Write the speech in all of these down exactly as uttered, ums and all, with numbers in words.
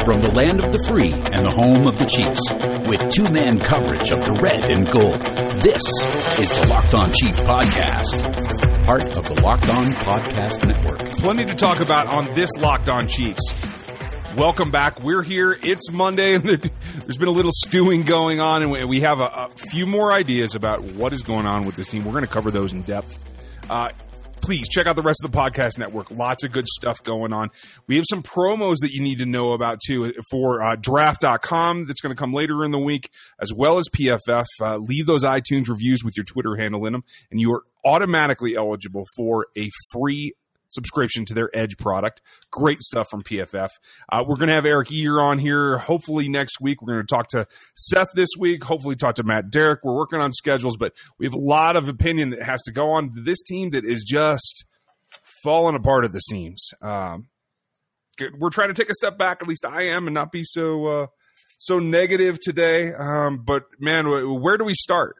From the land of the free and the home of the Chiefs, with two-man coverage of the red and gold, this is the Locked On Chiefs podcast, part of the Locked On Podcast Network. Plenty to talk about on this Locked On Chiefs. Welcome back. We're here. It's Monday. There's been a little stewing going on, and we have a, a few more ideas about what is going on with this team. We're going to cover those in depth. Uh, please check out the rest of the podcast network. Lots of good stuff going on. We have some promos that you need to know about, too, for uh, draft dot com that's going to come later in the week, as well as P F F. Uh, leave those iTunes reviews with your Twitter handle in them, and you are automatically eligible for a free subscription to their Edge product. Great stuff from P F F. Uh, we're going to have Eric Ear on here hopefully next week. We're going to talk to Seth this week, hopefully talk to Matt Derrick. We're working on schedules, but we have a lot of opinion that has to go on this team that is just falling apart at the seams. Um, we're trying to take a step back, at least I am, and not be so uh, so negative today. Um, but, man, where do we start?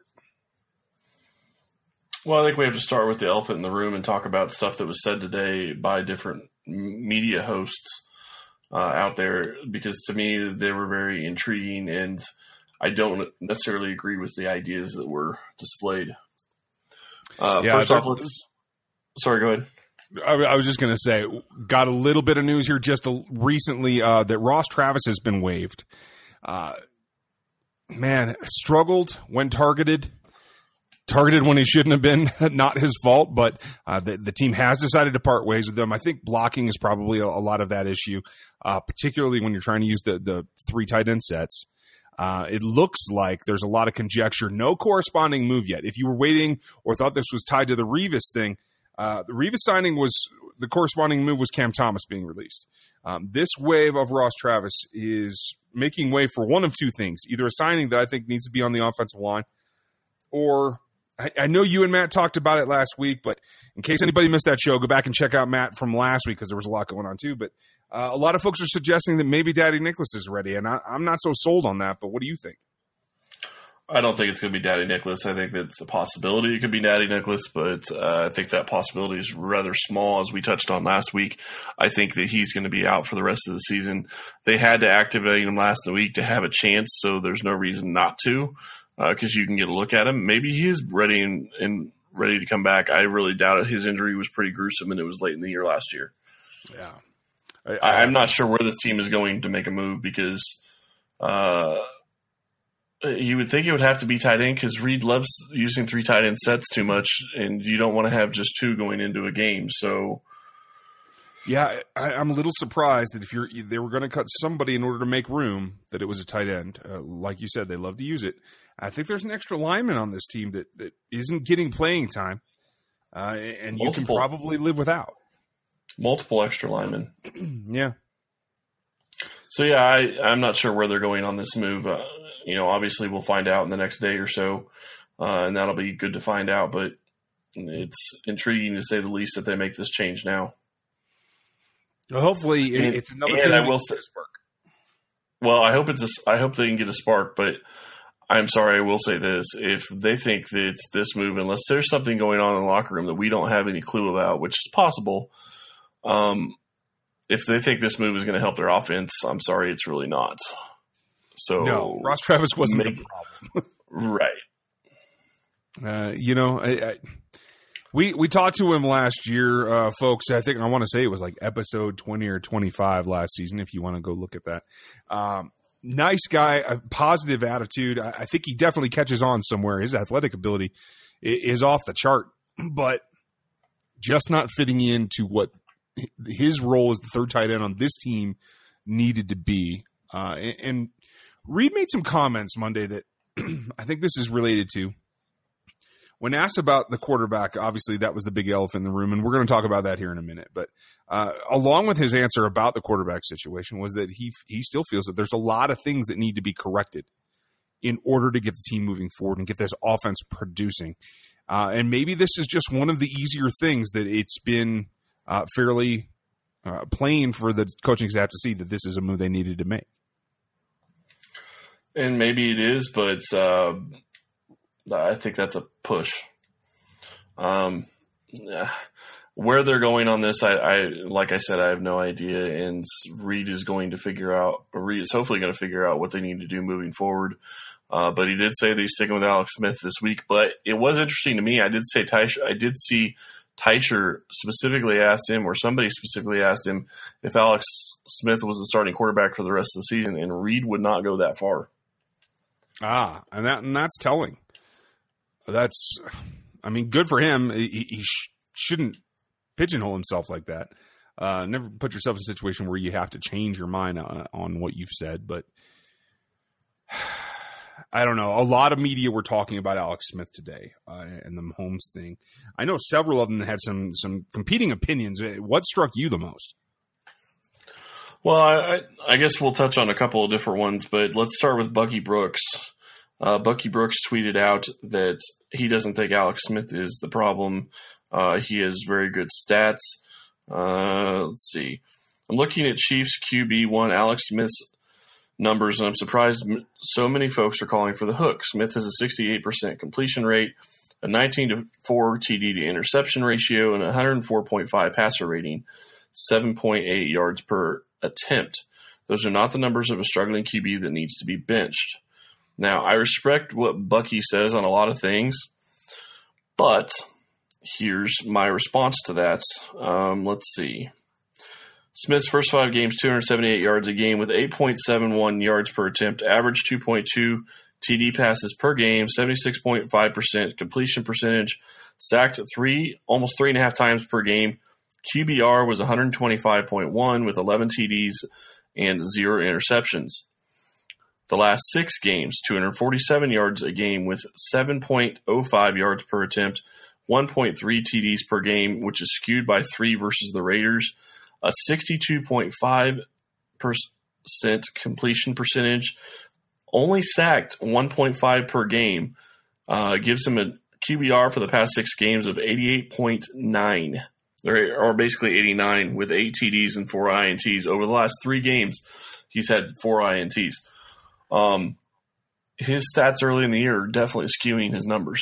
Well, I think we have to start with the elephant in the room and talk about stuff that was said today by different media hosts uh, out there, because to me they were very intriguing, and I don't necessarily agree with the ideas that were displayed. Uh, yeah, first off, let's – sorry, go ahead. I, I was just going to say, got a little bit of news here just a, recently uh, that Ross Travis has been waived. Uh, man, struggled when targeted. Targeted when he shouldn't have been, not his fault, but uh, the, the team has decided to part ways with them. I think blocking is probably a, a lot of that issue, uh, particularly when you're trying to use the, the three tight end sets. Uh, it looks like there's a lot of conjecture, no corresponding move yet. If you were waiting or thought this was tied to the Revis thing, uh, the Revis signing was the corresponding move was Cam Thomas being released. Um, this wave of Ross Travis is making way for one of two things, either a signing that I think needs to be on the offensive line, or I know you and Matt talked about it last week, but in case anybody missed that show, go back and check out Matt from last week because there was a lot going on too. But uh, a lot of folks are suggesting that maybe Daddy Nicholas is ready, and I, I'm not so sold on that. But what do you think? I don't think it's going to be Daddy Nicholas. I think that's a possibility. It could be Daddy Nicholas, but uh, I think that possibility is rather small, as we touched on last week. I think that he's going to be out for the rest of the season. They had to activate him last week to have a chance, so there's no reason not to. Because uh, you can get a look at him. Maybe he is ready and, and ready to come back. I really doubt it. His injury was pretty gruesome, and it was late in the year last year. Yeah, I, I, I'm not sure where this team is going to make a move, because uh, you would think it would have to be tight end, because Reed loves using three tight end sets too much, and you don't want to have just two going into a game. So, yeah, I, I'm a little surprised that if you're they were going to cut somebody in order to make room, that it was a tight end. Uh, like you said, they love to use it. I think there's an extra lineman on this team that, that isn't getting playing time, uh, and Multiple. You can probably live without. Multiple extra linemen. Yeah. So, yeah, I, I'm not sure where they're going on this move. Uh, you know, obviously we'll find out in the next day or so, uh, and that'll be good to find out. But it's intriguing, to say the least, that they make this change now. Well, hopefully and, it's another and thing. I will say, spark. Well, I hope it's a, I hope they can get a spark, but I'm sorry, I will say this. If they think that this move, unless there's something going on in the locker room that we don't have any clue about, which is possible, um, if they think this move is going to help their offense, I'm sorry, it's really not. So no, Ross Travis wasn't make, the problem. Right. Uh, you know, I, I, we we talked to him last year, uh, folks. I think I want to say it was like episode twenty or twenty-five last season, if you want to go look at that. Um, Nice guy, a positive attitude. I think he definitely catches on somewhere. His athletic ability is off the chart, but just not fitting into what his role as the third tight end on this team needed to be. Uh, and Reed made some comments Monday that I think this is related to. When asked about the quarterback, obviously that was the big elephant in the room, and we're going to talk about that here in a minute. But uh, along with his answer about the quarterback situation was that he he still feels that there's a lot of things that need to be corrected in order to get the team moving forward and get this offense producing. Uh, and maybe this is just one of the easier things that it's been uh, fairly uh, plain for the coaching staff to see that this is a move they needed to make. And maybe it is, but uh, I think that's a push. Um, where they're going on this, I, I like I said, I have no idea. And Reed is going to figure out, or Reed is hopefully going to figure out what they need to do moving forward. Uh, but he did say that he's sticking with Alex Smith this week. But it was interesting to me. I did say Teicher, I did see Teicher specifically asked him, or somebody specifically asked him, if Alex Smith was the starting quarterback for the rest of the season, and Reed would not go that far. Ah, and that and that's telling. That's, I mean, good for him. He, he sh- shouldn't pigeonhole himself like that. Uh, never put yourself in a situation where you have to change your mind on, on what you've said. But I don't know. A lot of media were talking about Alex Smith today uh, and the Mahomes thing. I know several of them had some some competing opinions. What struck you the most? Well, I, I guess we'll touch on a couple of different ones, but let's start with Bucky Brooks. Uh, Bucky Brooks tweeted out that he doesn't think Alex Smith is the problem. Uh, he has very good stats. Uh, let's see. I'm looking at Chiefs Q B one, Alex Smith's numbers, and I'm surprised so many folks are calling for the hook. Smith has a sixty-eight percent completion rate, a nineteen to four T D to interception ratio, and a one oh four point five passer rating, seven point eight yards per attempt. Those are not the numbers of a struggling Q B that needs to be benched. Now, I respect what Bucky says on a lot of things, but here's my response to that. Um, let's see. Smith's first five games, two hundred seventy-eight yards a game with eight point seven one yards per attempt, average two point two T D passes per game, seventy-six point five percent completion percentage, sacked three, almost three and a half times per game. Q B R was one twenty-five point one with eleven T Ds and zero interceptions. The last six games, two hundred forty-seven yards a game with seven point oh five yards per attempt, one point three T Ds per game, which is skewed by three versus the Raiders, a sixty-two point five percent completion percentage, only sacked one point five per game, uh, gives him a Q B R for the past six games of eighty-eight point nine. Or basically eighty-nine with eight T Ds and four I N Ts. Over the last three games, he's had four I N Ts. Um, his stats early in the year are definitely skewing his numbers.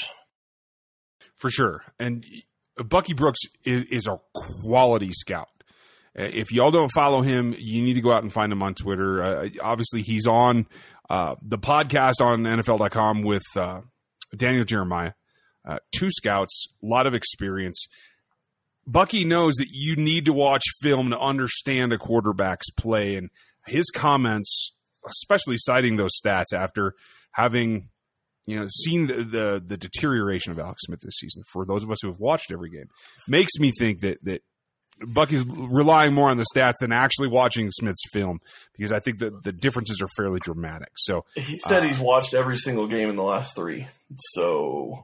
For sure. And Bucky Brooks is, is a quality scout. If y'all don't follow him, you need to go out and find him on Twitter. Uh, obviously, he's on uh, the podcast on N F L dot com with uh, Daniel Jeremiah. Uh, two scouts, a lot of experience. Bucky knows that you need to watch film to understand a quarterback's play, and his comments, especially citing those stats after having, you know, seen the, the the deterioration of Alex Smith this season, for those of us who have watched every game, makes me think that that Bucky's relying more on the stats than actually watching Smith's film, because I think that the differences are fairly dramatic. So he said uh, he's watched every single game in the last three. So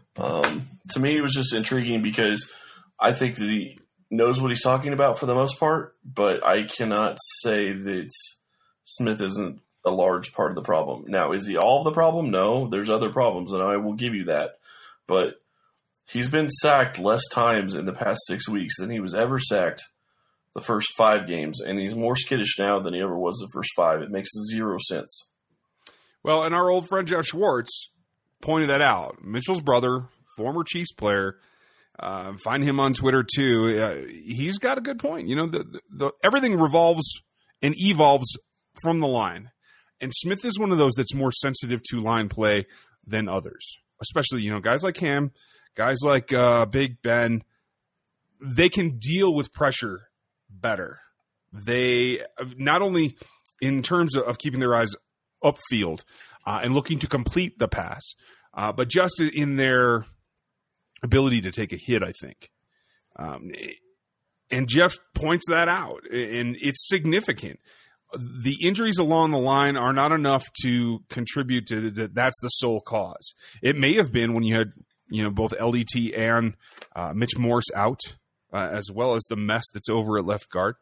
um, to me, it was just intriguing because I think that he knows what he's talking about for the most part, but I cannot say that Smith isn't a large part of the problem. Now, is he all of the problem? No, there's other problems, and I will give you that. But he's been sacked less times in the past six weeks than he was ever sacked the first five games, and he's more skittish now than he ever was the first five. It makes zero sense. Well, and our old friend Jeff Schwartz pointed that out. Mitchell's brother, former Chiefs player, Uh, find him on Twitter too. Uh, he's got a good point. You know, the, the, the everything revolves and evolves from the line, and Smith is one of those that's more sensitive to line play than others. Especially, you know, guys like him, guys like uh, Big Ben. They can deal with pressure better. They not only in terms of, of keeping their eyes upfield uh, and looking to complete the pass, uh, but just in their ability to take a hit, I think. Um, and Jeff points that out, and it's significant. The injuries along the line are not enough to contribute to the, that's the sole cause. It may have been when you had, you know, both L D T and uh, Mitch Morse out, uh, as well as the mess that's over at left guard.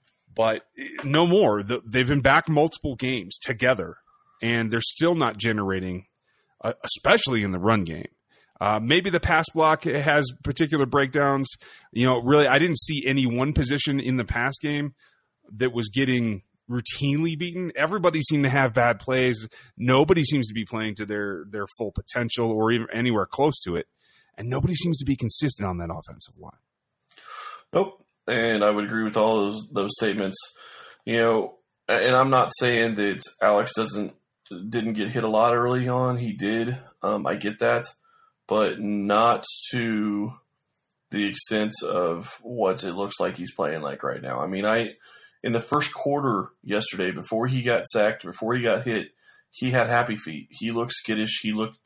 But no more. The, they've been back multiple games together, and they're still not generating, uh, especially in the run game. Uh, maybe the pass block has particular breakdowns. You know, really, I didn't see any one position in the pass game that was getting routinely beaten. Everybody seemed to have bad plays. Nobody seems to be playing to their, their full potential or even anywhere close to it. And nobody seems to be consistent on that offensive line. Nope. And I would agree with all those those statements. You know, and I'm not saying that Alex doesn't didn't get hit a lot early on. He did. Um, I get that, but not to the extent of what it looks like he's playing like right now. I mean, I in the first quarter yesterday, before he got sacked, before he got hit, he had happy feet. He looked skittish. He looked.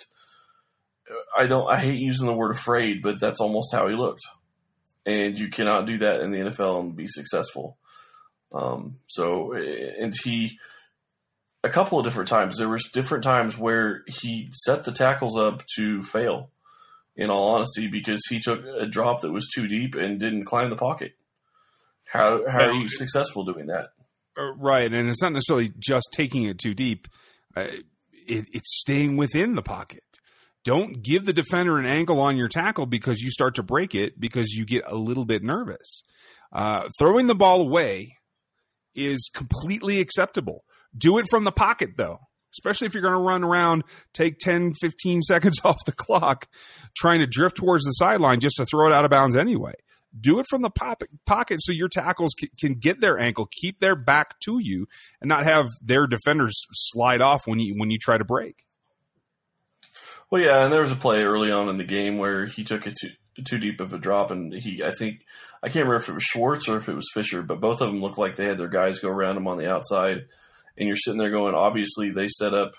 I don't. I hate using the word afraid, but that's almost how he looked. And you cannot do that in the N F L and be successful. Um, so, and he, a couple of different times, there was different times where he set the tackles up to fail, in all honesty, because he took a drop that was too deep and didn't climb the pocket. How, how are you successful doing that? Uh, right. And it's not necessarily just taking it too deep. Uh, it, it's staying within the pocket. Don't give the defender an angle on your tackle because you start to break it because you get a little bit nervous. Uh, throwing the ball away is completely acceptable. Do it from the pocket, though, especially if you're going to run around, take ten, fifteen seconds off the clock, trying to drift towards the sideline just to throw it out of bounds anyway. Do it from the pocket so your tackles can get their ankle, keep their back to you, and not have their defenders slide off when you when you try to break. Well, yeah, and there was a play early on in the game where he took it too, too deep of a drop, and he, I think, I can't remember if it was Schwartz or if it was Fisher, but both of them looked like they had their guys go around him on the outside, and you're sitting there going, obviously they set up,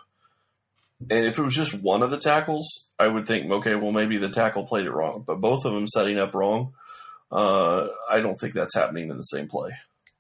and if it was just one of the tackles, I would think, okay, well, maybe the tackle played it wrong, but both of them setting up wrong, uh, I don't think that's happening in the same play.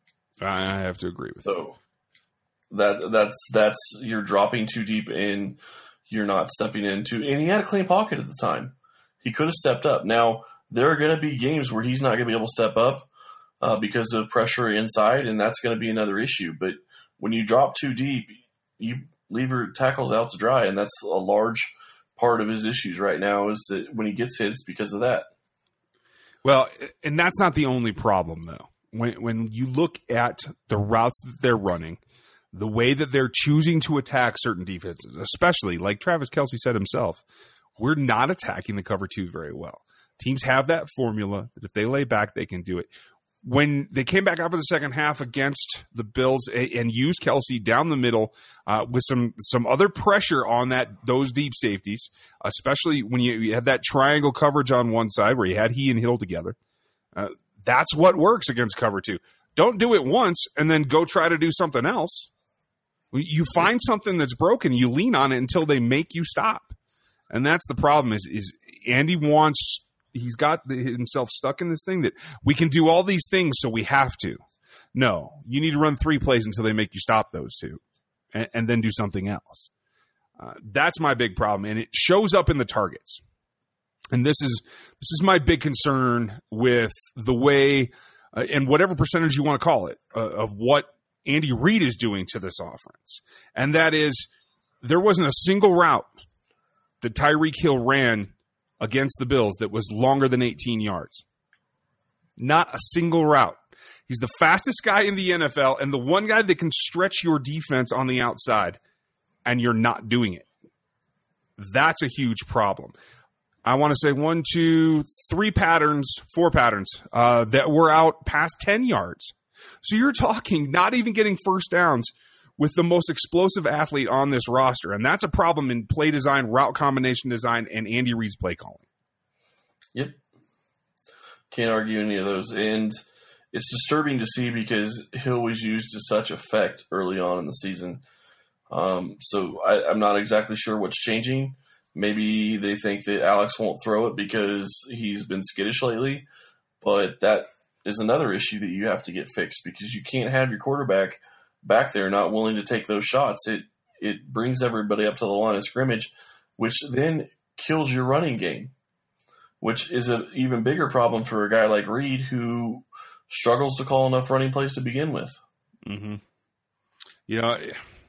I have to agree with so that. So that, that's, that's, you're dropping too deep in. You're not stepping into, and he had a clean pocket at the time. He could have stepped up. Now, there are going to be games where he's not going to be able to step up uh, because of pressure inside, and that's going to be another issue. But when you drop too deep, you leave your tackles out to dry, and that's a large part of his issues right now is that when he gets hit, it's because of that. Well, and that's not the only problem, though. When when you look at the routes that they're running, the way that they're choosing to attack certain defenses, especially like Travis Kelce said himself, we're not attacking the cover two very well. Teams have that formula that if they lay back, they can do it. When they came back up in the second half against the Bills and used Kelce down the middle uh, with some some other pressure on that those deep safeties, especially when you, you had that triangle coverage on one side where you had he and Hill together, uh, that's what works against cover two. Don't do it once and then go try to do something else. You find something that's broken, you lean on it until they make you stop. And that's the problem is, is Andy wants, he's got the, himself stuck in this thing that we can do all these things, so we have to. No, you need to run three plays until they make you stop those two and, and then do something else. Uh, that's my big problem. And it shows up in the targets. And this is, this is my big concern with the way, uh, and whatever percentage you want to call it, uh, of what Andy Reid is doing to this offense. And that is, there wasn't a single route that Tyreek Hill ran against the Bills that was longer than eighteen yards. Not a single route. He's the fastest guy in the N F L and the one guy that can stretch your defense on the outside, and you're not doing it. That's a huge problem. I want to say one, two, three patterns, four patterns uh, that were out past ten yards. So you're talking not even getting first downs with the most explosive athlete on this roster. And that's a problem in play design, route combination design, and Andy Reid's play calling. Yep. Can't argue any of those. And it's disturbing to see because Hill was used to such effect early on in the season. Um, so I, I'm not exactly sure what's changing. Maybe they think that Alex won't throw it because he's been skittish lately. But that is another issue that you have to get fixed because you can't have your quarterback back there not willing to take those shots. It it brings everybody up to the line of scrimmage, which then kills your running game, which is an even bigger problem for a guy like Reid who struggles to call enough running plays to begin with. Mm-hmm. You know,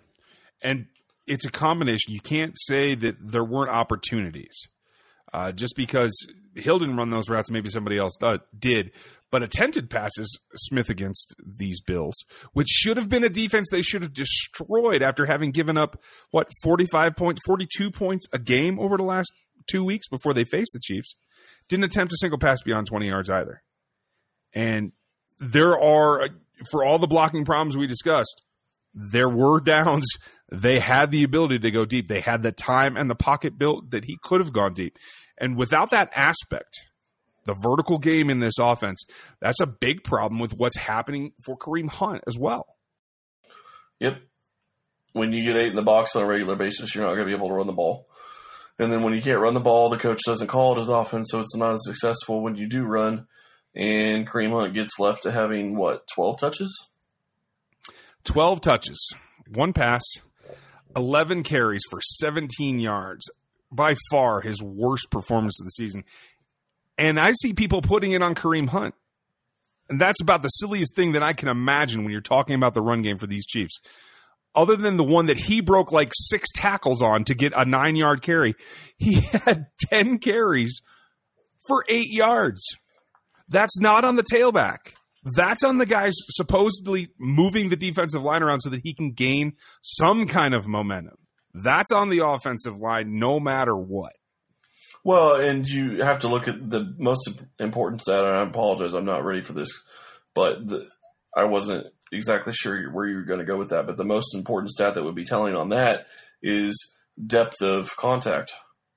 and it's a combination. You can't say that there weren't opportunities. Uh, just because Hill didn't run those routes, maybe somebody else does, did. But attempted passes, Smith against these Bills, which should have been a defense they should have destroyed after having given up, what, forty-five points, forty-two points a game over the last two weeks before they faced the Chiefs, didn't attempt a single pass beyond twenty yards either. And there are, for all the blocking problems we discussed, there were downs. They had the ability to go deep. They had the time and the pocket built that he could have gone deep. And without that aspect, the vertical game in this offense, that's a big problem with what's happening for Kareem Hunt as well. Yep. When you get eight in the box on a regular basis, you're not going to be able to run the ball. And then when you can't run the ball, the coach doesn't call it as often, so it's not as successful when you do run. And Kareem Hunt gets left to having, what, twelve touches? twelve touches, one pass, eleven carries for seventeen yards. By far his worst performance of the season. And I see people putting it on Kareem Hunt. And that's about the silliest thing that I can imagine when you're talking about the run game for these Chiefs. Other than the one that he broke like six tackles on to get a nine-yard carry, he had ten carries for eight yards. That's not on the tailback. That's on the guys supposedly moving the defensive line around so that he can gain some kind of momentum. That's on the offensive line no matter what. Well, and you have to look at the most important stat, and I apologize, I'm not ready for this, but the, I wasn't exactly sure where you were going to go with that, but the most important stat that would be telling on that is depth of contact.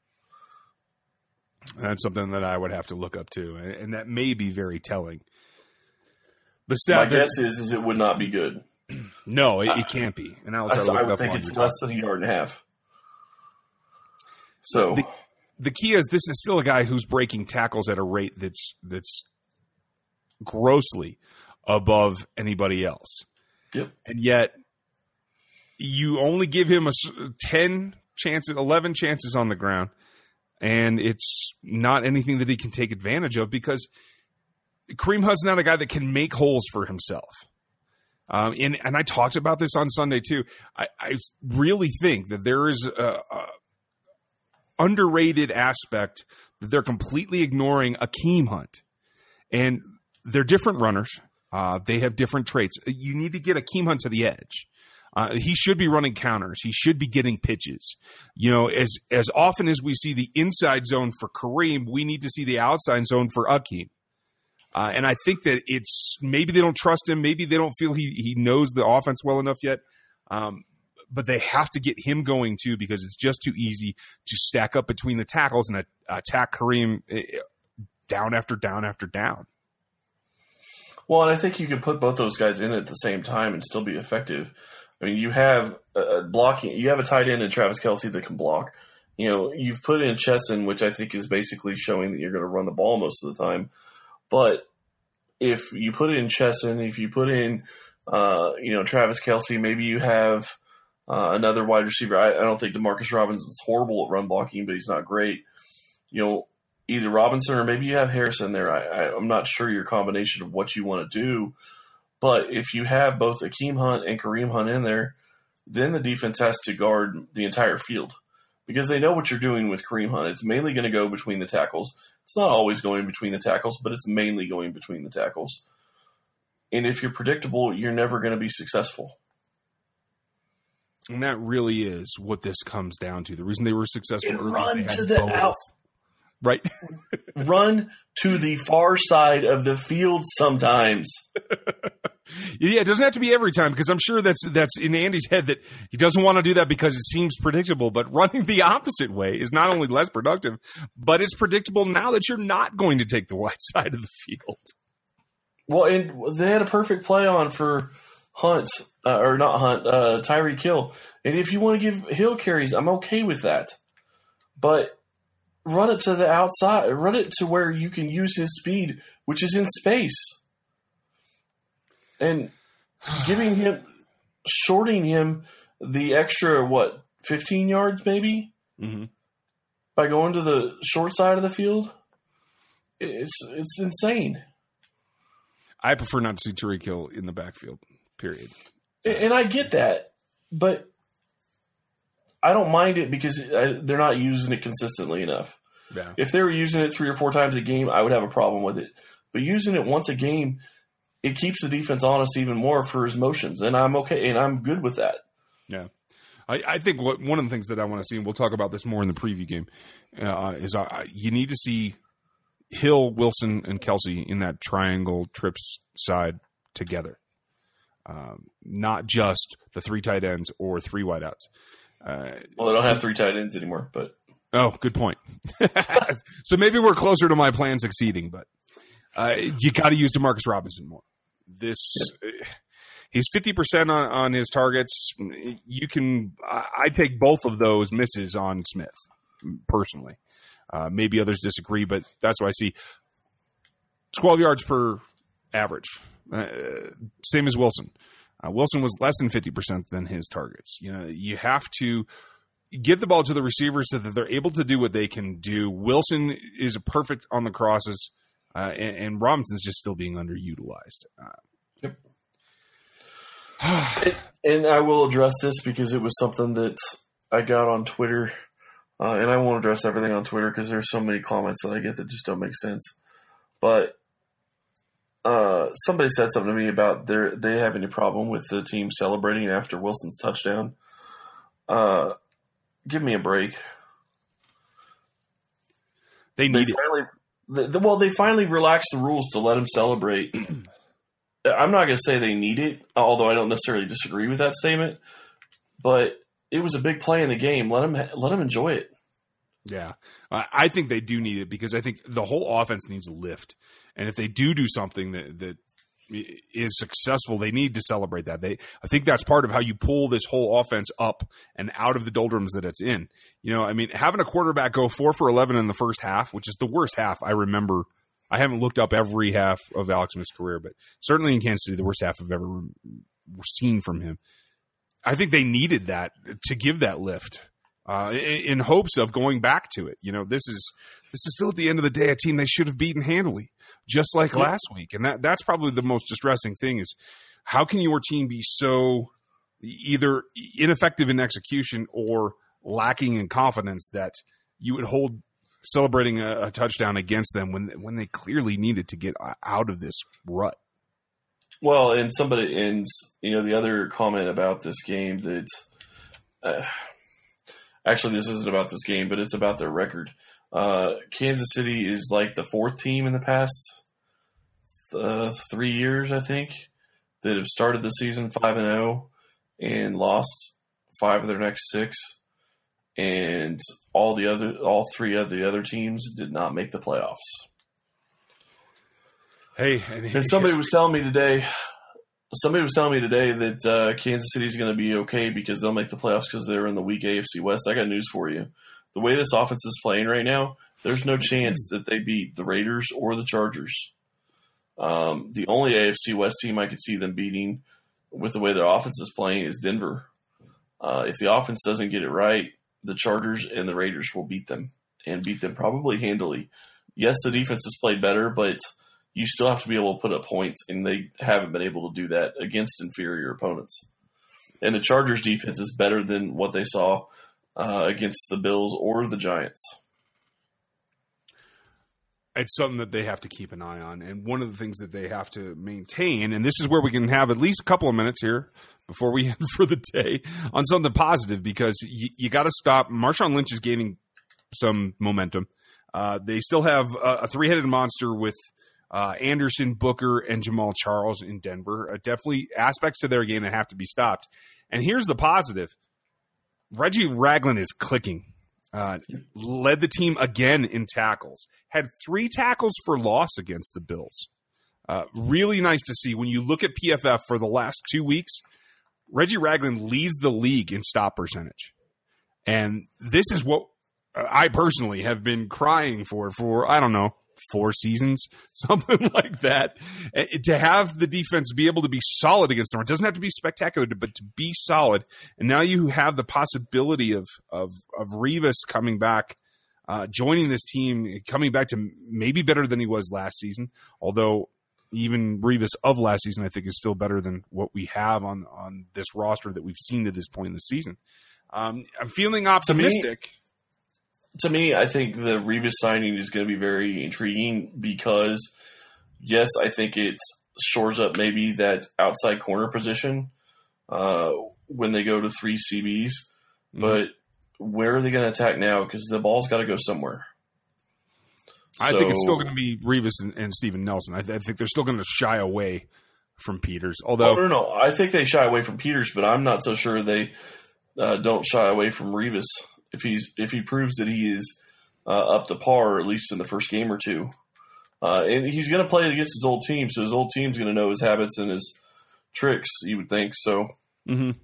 That's something that I would have to look up too, and, and that may be very telling. The stat My that, guess is, is it would not be good. No, it, it can't be. And I'll try I, to look I it would up think on it's your less top. than a yard and a half. So the, the key is this is still a guy who's breaking tackles at a rate that's that's grossly above anybody else. Yep. And yet you only give him a ten chances, eleven chances on the ground, and it's not anything that he can take advantage of because Kareem Hunt's not a guy that can make holes for himself. Um, and, and I talked about this on Sunday too. I, I really think that there is a, a underrated aspect that they're completely ignoring Akeem Hunt. And they're different runners. Uh, they have different traits. You need to get Akeem Hunt to the edge. Uh, he should be running counters. He should be getting pitches. You know, as as often as we see the inside zone for Kareem, we need to see the outside zone for Akeem. Uh, and I think that it's maybe they don't trust him. Maybe they don't feel he he knows the offense well enough yet. Um, but they have to get him going too because it's just too easy to stack up between the tackles and attack Kareem down after down after down. Well, and I think you can put both those guys in at the same time and still be effective. I mean, you have a blocking. You have a tight end in Travis Kelce that can block. You know, you've put in Chesson, which I think is basically showing that you're going to run the ball most of the time. But if you put in Chesson, if you put in, uh, you know, Travis Kelce, maybe you have uh, another wide receiver. I, I don't think Demarcus Robinson's horrible at run blocking, but he's not great. You know, either Robinson or maybe you have Harrison there. I, I, I'm not sure your combination of what you want to do. But if you have both Akeem Hunt and Kareem Hunt in there, then the defense has to guard the entire field because they know what you're doing with Kareem Hunt. It's mainly going to go between the tackles. It's not always going between the tackles, but it's mainly going between the tackles. And if you're predictable, you're never going to be successful. And that really is what this comes down to. The reason they were successful And early run is they to had the both. out. Right. Run to the far side of the field sometimes. Yeah, it doesn't have to be every time because I'm sure that's that's in Andy's head that he doesn't want to do that because it seems predictable. But running the opposite way is not only less productive, but it's predictable now that you're not going to take the wide side of the field. Well, and they had a perfect play on for Hunt, uh, or not Hunt, uh, Tyreek Hill. And if you want to give Hill carries, I'm okay with that. But run it to the outside. Run it to where you can use his speed, which is in space. And giving him, shorting him the extra, what, fifteen yards maybe? Mm-hmm. By going to the short side of the field? It's it's insane. I prefer not to see Tyreek Hill in the backfield, period. And I get that, but I don't mind it because they're not using it consistently enough. Yeah. If they were using it three or four times a game, I would have a problem with it. But using it once a game, it keeps the defense honest even more for his motions, and I'm okay, and I'm good with that. Yeah. I, I think what one of the things that I want to see, and we'll talk about this more in the preview game, uh, is uh, you need to see Hill, Wilson, and Kelsey in that triangle trips side together. Um, not just the three tight ends or three wideouts. Uh, well, they don't have three tight ends anymore, but oh, good point. So maybe we're closer to my plan succeeding, but uh, you got to use Demarcus Robinson more. This yep. He's fifty percent on, on his targets. You can I, I take both of those misses on Smith personally. Uh, maybe others disagree, but that's what I see. twelve yards per average. Uh, same as Wilson. Uh, Wilson was less than fifty percent than his targets. You know, you have to get the ball to the receivers so that they're able to do what they can do. Wilson is perfect on the crosses, uh, and, and Robinson's just still being underutilized. Uh, yep. and, and I will address this because it was something that I got on Twitter, uh, and I won't address everything on Twitter because there's so many comments that I get that just don't make sense. But Uh, somebody said something to me about their they having a problem with the team celebrating after Wilson's touchdown. Uh, give me a break. They need they it. Finally, the, the, well, they finally relaxed the rules to let him celebrate. I'm not going to say they need it, although I don't necessarily disagree with that statement. But it was a big play in the game. Let him let him enjoy it. Yeah, I think they do need it because I think the whole offense needs a lift. And if they do do something that, that is successful, they need to celebrate that. They, I think that's part of how you pull this whole offense up and out of the doldrums that it's in. You know, I mean, having a quarterback go four for eleven in the first half, which is the worst half I remember. I haven't looked up every half of Alex Smith's career, but certainly in Kansas City, the worst half I've ever seen from him. I think they needed that to give that lift. Uh, in, in hopes of going back to it. You know, this is this is still at the end of the day a team they should have beaten handily, just like yeah. last week. And that that's probably the most distressing thing is how can your team be so either ineffective in execution or lacking in confidence that you would hold celebrating a, a touchdown against them when when they clearly needed to get out of this rut. Well, and somebody, and you know, the other comment about this game that. Uh, Actually, this isn't about this game, but it's about their record. Uh, Kansas City is like the fourth team in the past uh, three years, I think, that have started the season five and zero and lost five of their next six, and all the other, all three of the other teams did not make the playoffs. Hey, and, and somebody was telling me today. Somebody was telling me today that uh, Kansas City is going to be okay because they'll make the playoffs because they're in the weak A F C West. I got news for you. The way this offense is playing right now, there's no chance that they beat the Raiders or the Chargers. Um, the only A F C West team I could see them beating with the way their offense is playing is Denver. Uh, if the offense doesn't get it right, the Chargers and the Raiders will beat them and beat them probably handily. Yes, the defense has played better, but you still have to be able to put up points, and they haven't been able to do that against inferior opponents. And the Chargers' defense is better than what they saw uh, against the Bills or the Giants. It's something that they have to keep an eye on. And one of the things that they have to maintain, and this is where we can have at least a couple of minutes here before we end for the day, on something positive, because you, you got to stop. Marshawn Lynch is gaining some momentum. Uh, they still have a, a three-headed monster with Uh, Anderson, Booker, and Jamal Charles in Denver. Uh, definitely aspects to their game that have to be stopped. And here's the positive. Reggie Ragland is clicking. Uh, led the team again in tackles. Had three tackles for loss against the Bills. Uh, really nice to see. When you look at P F F for the last two weeks, Reggie Ragland leads the league in stop percentage. And this is what I personally have been crying for, for, I don't know, four seasons, something like that. To have the defense be able to be solid against them. It doesn't have to be spectacular, but to be solid. And now you have the possibility of of, of Revis coming back, uh, joining this team, coming back to maybe better than he was last season. Although even Revis of last season, I think, is still better than what we have on, on this roster that we've seen to this point in the season. Um, I'm feeling optimistic. To me, To me, I think the Revis signing is going to be very intriguing because, yes, I think it shores up maybe that outside corner position uh, when they go to three C Bs. Mm-hmm. But where are they going to attack now? Because the ball's got to go somewhere. I So- think it's still going to be Revis and, and Steven Nelson. I, th- I think they're still going to shy away from Peters. Although, Oh, no, no, I think they shy away from Peters, but I'm not so sure they uh, don't shy away from Revis if he's if he proves that he is uh, up to par, at least in the first game or two. Uh, and he's going to play against his old team, so his old team's going to know his habits and his tricks, you would think. So, mm-hmm.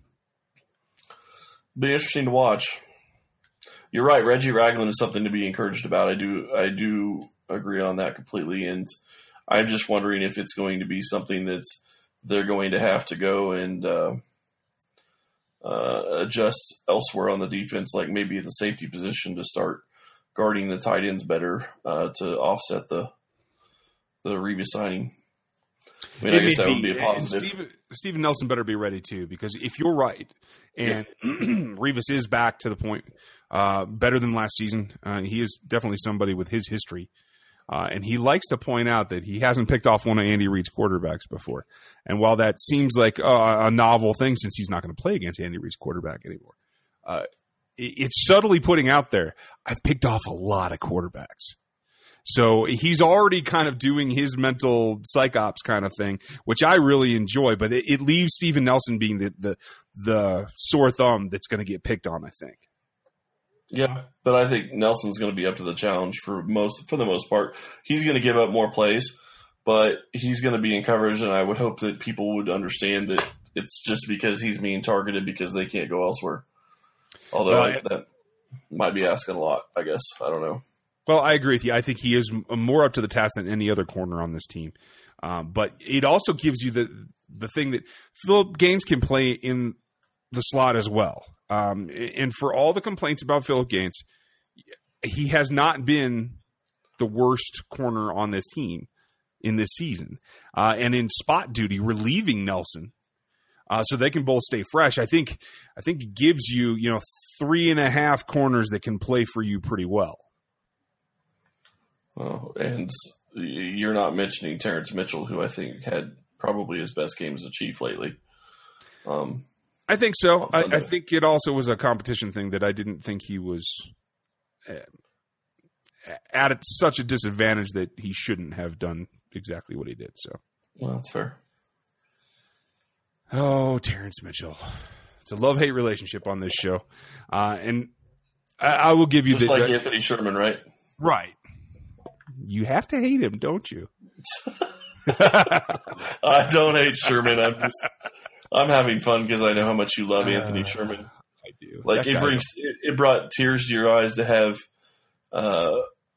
be interesting to watch. You're right, Reggie Ragland is something to be encouraged about. I do, I do agree on that completely, and I'm just wondering if it's going to be something that they're going to have to go and uh, uh, adjust elsewhere on the defense, like maybe at the safety position to start guarding the tight ends better uh, to offset the the Revis signing. I mean, I guess that would be a positive. Steven, Steven Nelson better be ready too, because if you're right and yeah. Revis is back to the point uh, better than last season, uh, he is definitely somebody with his history. Uh, and he likes to point out that he hasn't picked off one of Andy Reid's quarterbacks before. And while that seems like uh, a novel thing since he's not going to play against Andy Reid's quarterback anymore, uh, it, it's subtly putting out there, I've picked off a lot of quarterbacks. So he's already kind of doing his mental psychops kind of thing, which I really enjoy. But it, it leaves Steven Nelson being the, the, the sore thumb that's going to get picked on, I think. Yeah, but I think Nelson's going to be up to the challenge for most for the most part. He's going to give up more plays, but he's going to be in coverage, and I would hope that people would understand that it's just because he's being targeted because they can't go elsewhere. Although well, I, that might be asking a lot, I guess. I don't know. Well, I agree with you. I think he is more up to the task than any other corner on this team. Um, but it also gives you the the thing that Philip Gaines can play in the slot as well. Um, and for all the complaints about Philip Gaines, he has not been the worst corner on this team in this season. Uh, and in spot duty, relieving Nelson, uh, so they can both stay fresh. I think I think it gives you, you know, three and a half corners that can play for you pretty well. Oh, and you're not mentioning Terrence Mitchell, who I think had probably his best game as a Chief lately. Um, I think so. I, I think it also was a competition thing that I didn't think he was at such a disadvantage that he shouldn't have done exactly what he did. So, well, that's fair. Oh, Terrence Mitchell. It's a love-hate relationship on this show. Uh, and I, I will give you Just the, like Anthony Sherman, right? Right. You have to hate him, don't you? I don't hate Sherman. I'm just I'm having fun because I know how much you love uh, Anthony Sherman. I do. Like it brings it, it brought tears to your eyes to have uh,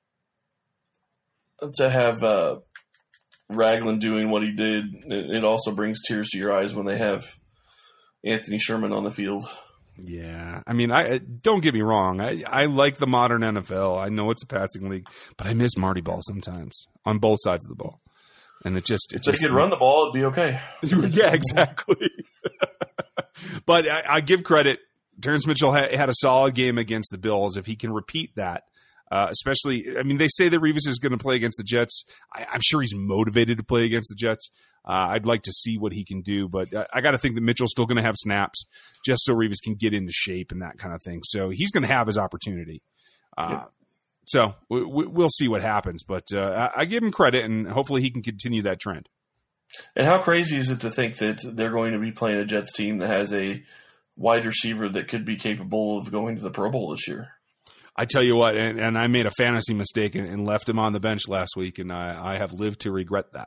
to have uh, Ragland doing what he did. It, it also brings tears to your eyes when they have Anthony Sherman on the field. Yeah, I mean, I don't get me wrong. I, I like the modern N F L. I know it's a passing league, but I miss Marty Ball sometimes on both sides of the ball. And it just, it if just they could run the ball, it'd be okay. Yeah, exactly. But I, I give credit. Terrence Mitchell had, had a solid game against the Bills. If he can repeat that, uh, especially, I mean, they say that Revis is going to play against the Jets. I, I'm sure he's motivated to play against the Jets. Uh, I'd like to see what he can do, but I, I got to think that Mitchell's still going to have snaps just so Revis can get into shape and that kind of thing. So he's going to have his opportunity. Uh, yeah. So we, we, we'll see what happens, but uh, I, I give him credit, and hopefully he can continue that trend. And how crazy is it to think that they're going to be playing a Jets team that has a wide receiver that could be capable of going to the Pro Bowl this year? I tell you what, and, and I made a fantasy mistake and, and left him on the bench last week, and I, I have lived to regret that.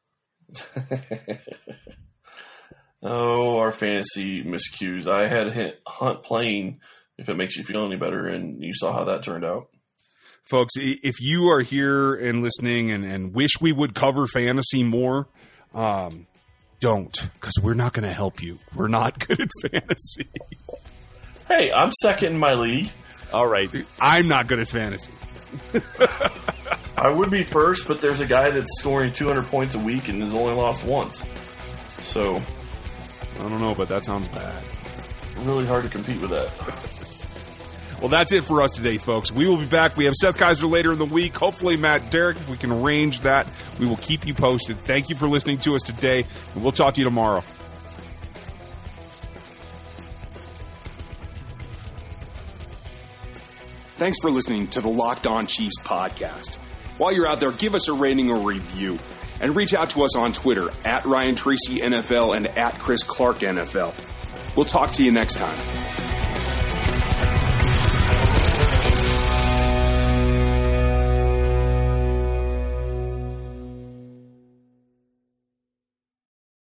Oh, our fantasy miscues. I had Hunt playing, if it makes you feel any better, and you saw how that turned out. Folks, if you are here and listening and, and wish we would cover fantasy more, um, don't, because we're not going to help you. We're not good at fantasy. Hey, I'm second in my league. All right. I'm not good at fantasy. I would be first, but there's a guy that's scoring two hundred points a week and has only lost once. So, I don't know, but that sounds bad. Really hard to compete with that. Well, that's it for us today, folks. We will be back. We have Seth Kaiser later in the week. Hopefully, Matt Derrick, if we can arrange that, we will keep you posted. Thank you for listening to us today, and we'll talk to you tomorrow. Thanks for listening to the Locked On Chiefs podcast. While you're out there, give us a rating or review. And reach out to us on Twitter, at Ryan Tracy N F L and at Chris Clark N F L. We'll talk to you next time.